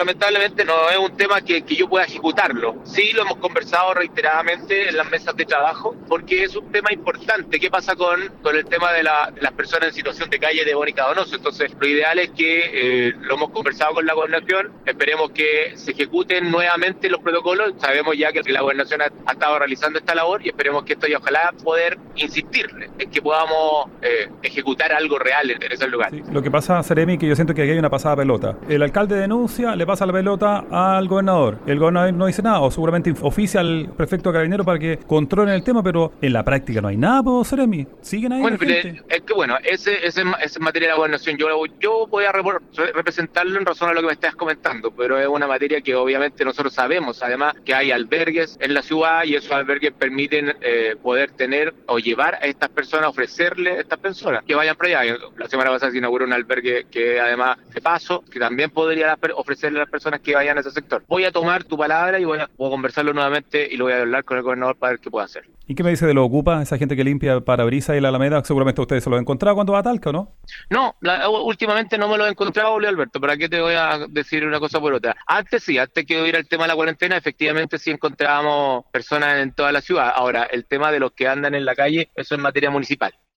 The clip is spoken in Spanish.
lamentablemente no es un tema que yo pueda ejecutarlo. Sí lo hemos conversado reiteradamente en las mesas de trabajo, porque es un tema importante. ¿Qué pasa con el tema de las personas en situación de calle de Bónica Donoso? Entonces, lo ideal es que lo hemos conversado con la gobernación, esperemos que se ejecuten nuevamente los protocolos. Sabemos ya que la gobernación ha estado realizando esta labor y esperemos que esto, y ojalá poder insistirle en que podamos ejecutar algo real en ese lugar. Sí, lo que pasa, Seremi, que yo siento que aquí hay una pasada pelota. El alcalde denuncia, le pasa la pelota al gobernador. El gobernador no dice nada, o seguramente oficia al prefecto de Carabineros para que controlen el tema, pero en la práctica no hay nada, pues, Seremi. Siguen ahí. Bueno, es que bueno, ese es materia de la gobernación. Yo voy a representarlo en razón a lo que me estás comentando, pero es una materia que obviamente nosotros sabemos, además, que hay albergues en la ciudad y esos albergues permiten poder tener o llevar a estas personas, ofrecerle a estas personas que vayan para allá. La semana pasada se inauguró un albergue que además de paso, que también podría ofrecerle a las personas que vayan a ese sector. Voy a tomar tu palabra y voy a conversarlo nuevamente y lo voy a hablar con el gobernador para ver qué puede hacer. ¿Y qué me dice de lo Ocupa, esa gente que limpia parabrisas y la Alameda? Seguramente ustedes se lo han encontrado cuando va a Talca, ¿no? No, últimamente no me lo he encontrado, Julio Alberto. ¿Para qué te voy a decir una cosa por otra? Antes sí, antes que hubiera el tema de la cuarentena, efectivamente sí encontrábamos personas en toda la ciudad. Ahora, el tema de los que andan en la calle, eso es materia municipal.